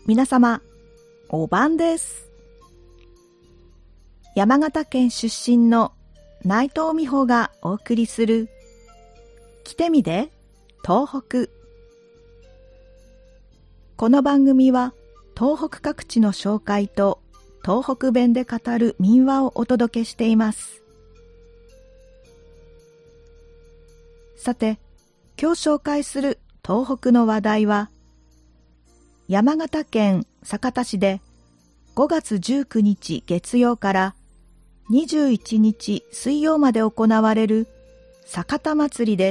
皆様、お晩です。山形県出身の内藤美穂がお送りする来てみで東北。この番組は東北各地の紹介と東北弁で語る民話をお届けしています。さて、今日紹介する東北の話題は、山形県酒田市で5月19日月曜から21日水曜まで行われる酒田祭りです。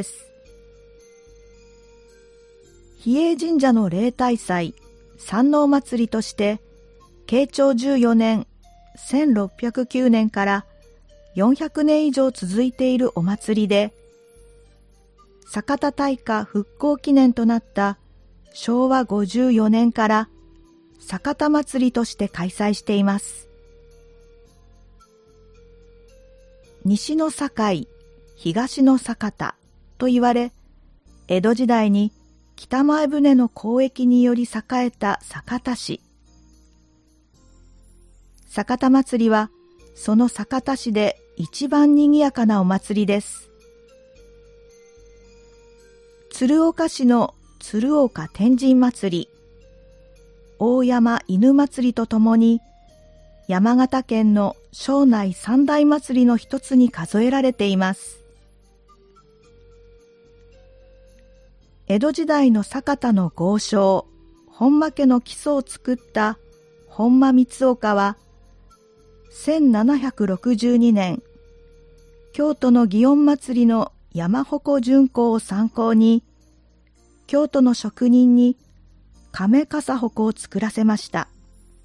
比叡神社の例大祭、山王祭りとして、慶長14年、1609年から400年以上続いているお祭りで、酒田大火復興記念となった昭和54年から酒田祭りとして開催しています。西の堺、東の酒田と言われ、江戸時代に北前船の交易により栄えた酒田市。酒田祭りはその酒田市で一番にぎやかなお祭りです。鶴岡市の鶴岡天神祭り、大山犬祭りとともに山形県の庄内三大祭りの一つに数えられています。江戸時代の酒田の豪商、本間家の基礎を作った本間光岡は、1762年、京都の祇園祭の山鉾巡行を参考に、京都の職人に亀笠鉾を作らせました。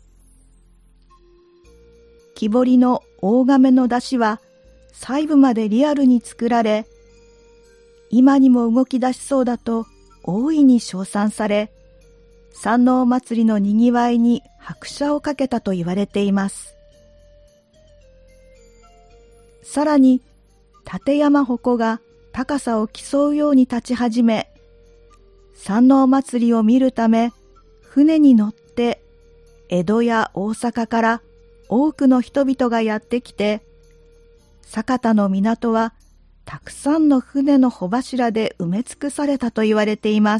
木彫りの大亀の出汁は細部までリアルに作られ、今にも動き出しそうだと大いに称賛され、山王祭りのにぎわいに拍車をかけたと言われています。さらに、立山鉾が高さを競うように立ち始め、山王祭りを見るため、船に乗って江戸や大阪から多くの人々がやってきて、酒田の港はたくさんの船の帆柱で埋め尽くされたと言われています。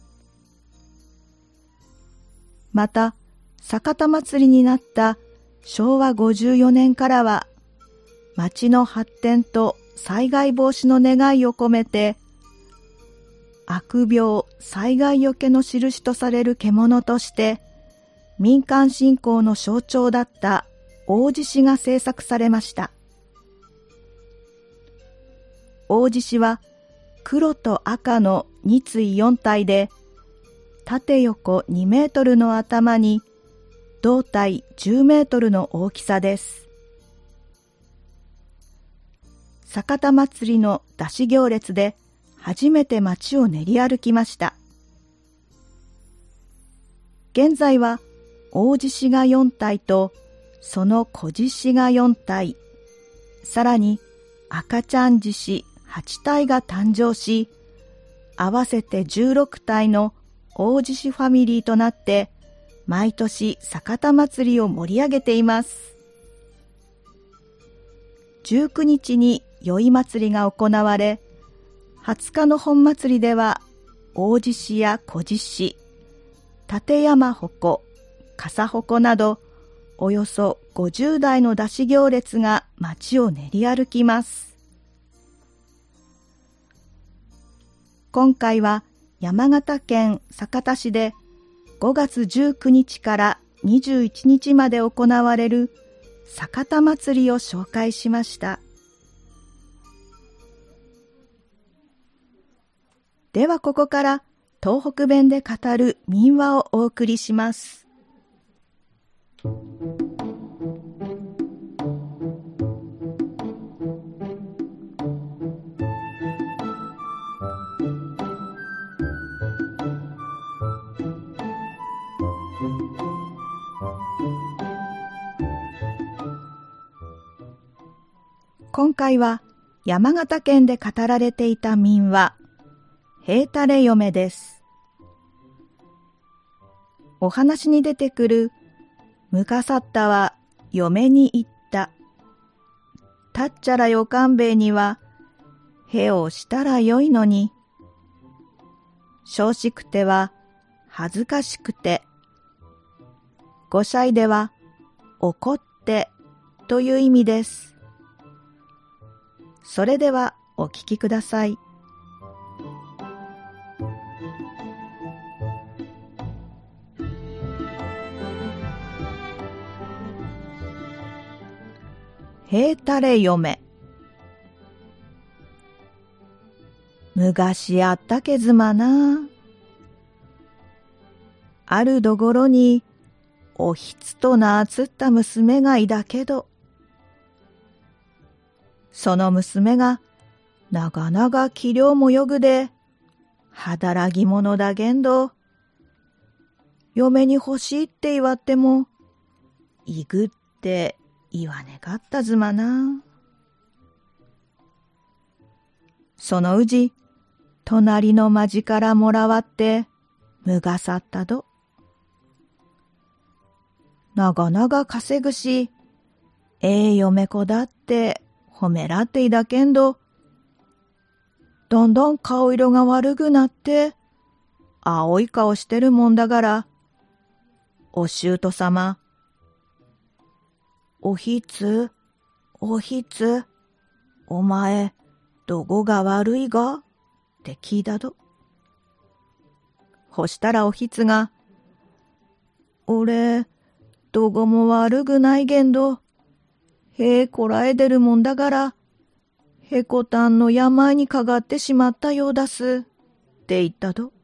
また、酒田祭りになった昭和54年からは、町の発展と災害防止の願いを込めて、悪病、災害よけの印とされる獣として、民間信仰の象徴だった大獅子が制作されました。大獅子は黒と赤の二対四体で、縦横2メートルの頭に胴体10メートルの大きさです。酒田祭りの山車行列で初めて町を練り歩きました。現在は大獅子が4体とその小獅子が4体、さらに赤ちゃん獅子8体が誕生し、合わせて16体の大獅子ファミリーとなって毎年酒田祭りを盛り上げています。19日に宵祭りが行われ、20日の本祭りでは大獅子や小獅子、立山鉾、笠鉾などおよそ50台の山車行列が街を練り歩きます。今回は山形県酒田市で5月19日から21日まで行われる酒田祭りを紹介しました。ではここから東北弁で語る民話をお送りします。今回は山形県で語られていた民話、へいたれ嫁です。 お話に出てくるむかさったは嫁に言った。たっちゃらよかんべいにはへをしたらよいのに。少しくては恥ずかしくて。ごしゃいでは怒ってという意味です。それではお聞きください。へいたれ嫁。むがしあったけずまな。あるどごろにおひつとなつった娘がいだけど、その娘がなかなか器量もよぐで、働き者だけんど、嫁に欲しいって言わっても、いぐって言わねかったずまな。そのうじ、隣の町からもらわって、むがさったど。なかなか稼ぐし、嫁子だって褒めらっていだけんど、どんどん顔色が悪くなって、青い顔してるもんだから、お舅様、おひつ、おひつ、お前、どこが悪いがって聞いたど。ほしたらおひつが、俺、どこも悪くないけんど、へこらえでるもんだから、へこたんの病にかかってしまったようだす、って言ったど。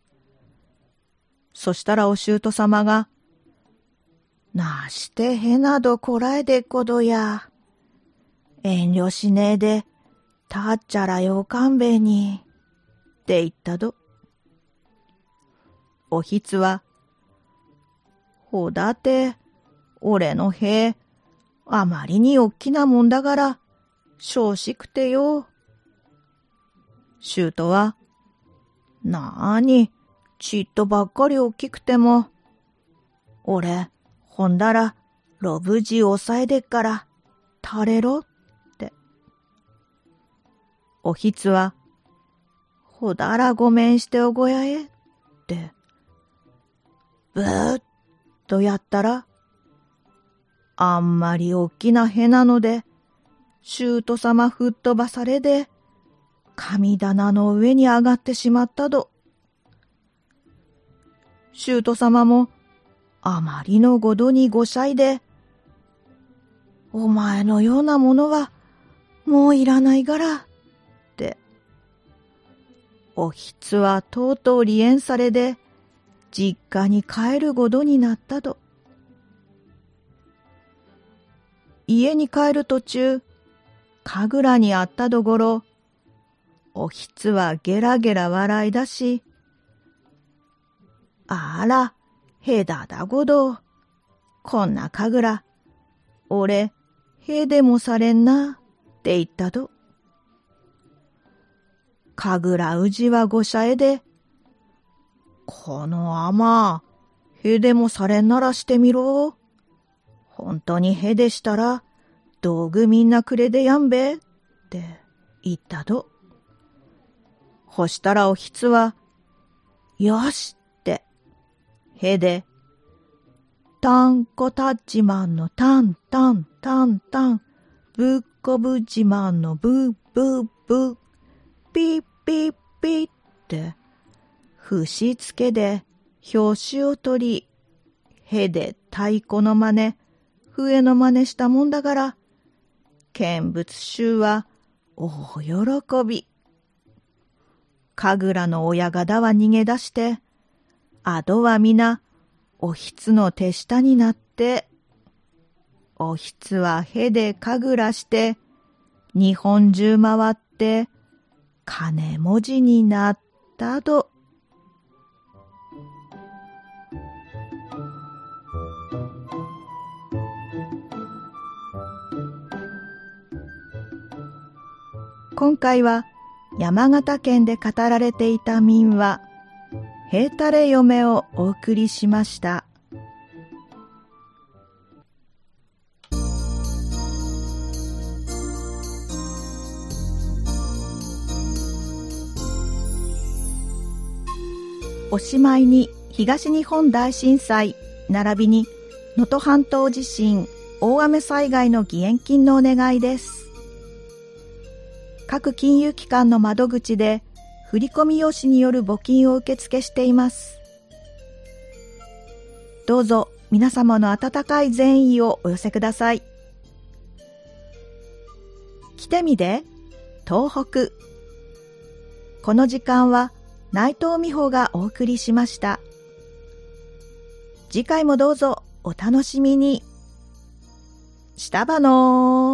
そしたらお舅様が、なしてへなどこらえでっこどや。遠慮しねえで、たっちゃらよかんべえに、って言ったど。おひつは、ほだて、俺のへ、あまりにおっきなもんだから、少しくてよ。舅は、なーに、ちっとばっかりおっきくても、俺、ほんだら、ロブジ押さえでっから、たれろ、って。おひつは、ほだらごめんしておごやえ、って、ブーッとやったら、あんまりおっきなへなので、舅様吹っ飛ばされで、神棚の上に上がってしまったど。舅様も、あまりのごどにごしゃいで、お前のようなものは、もういらないから、って。おひつはとうとう離縁されで、実家に帰るごどになったど。家に帰る途中、神楽にあったどごろ、おひつはゲラゲラ笑いだし、あら、へだだごど、こんな神楽、俺、へでもされんな、って言ったど。神楽うじはごしゃえで、このあま、へでもされんならしてみろ。本当にへでしたら、道具みんなくれでやんべ、って言ったど。ほしたらおひつは、よしって、へで、たんこたっちまんのたんたんたんたん、ぶっこぶじまんのぶぶぶ、ピッピッピッって、節つけで拍子を取り、へで太鼓の真似、笛の真似したもんだから、見物衆は大喜び。神楽の親方は逃げ出して、あとは皆おひつの手下になって、おひつはへで神楽して、日本中回って、金文字になったと。今回は山形県で語られていた民話、 へいたれ嫁をお送りしました。おしまいに東日本大震災並びに能登半島地震大雨災害の義援金のお願いです。各金融機関の窓口で振込用紙による募金を受付しています。どうぞ皆様の温かい善意をお寄せください。来てみで東北。この時間は内藤美穂がお送りしました。次回もどうぞお楽しみに。したばのー。